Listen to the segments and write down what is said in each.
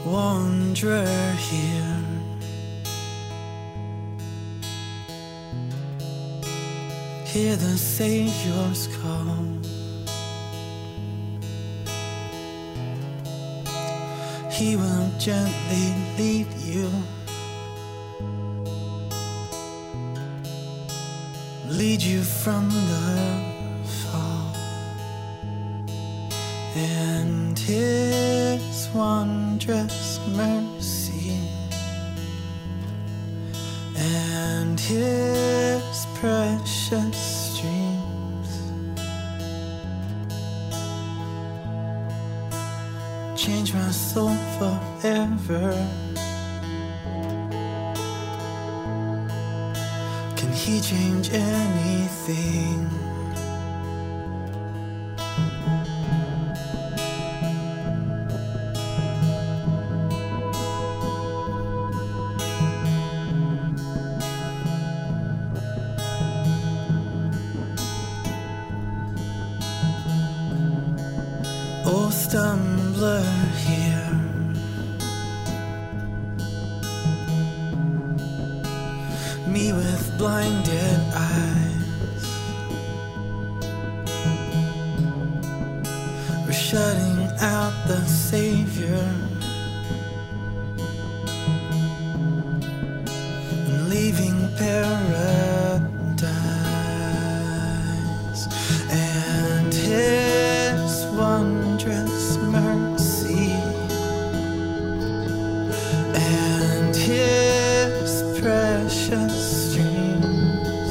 wanderer here. Hear the Savior's call. He will gently lead you, lead you from the fall, and His wondrous mercy and His precious streams change my soul forever. Can He change anything? Oh, stumbler here, me with blinded eyes, we're shutting out the Savior and leaving paradise, and His wondrous mercy and His precious streams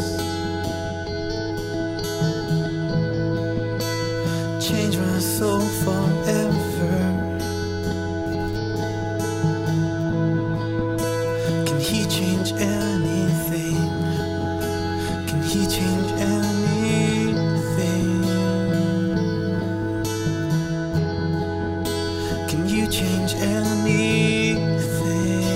change my soul forever. Can He change anything? Can He change anything? Can you change anything?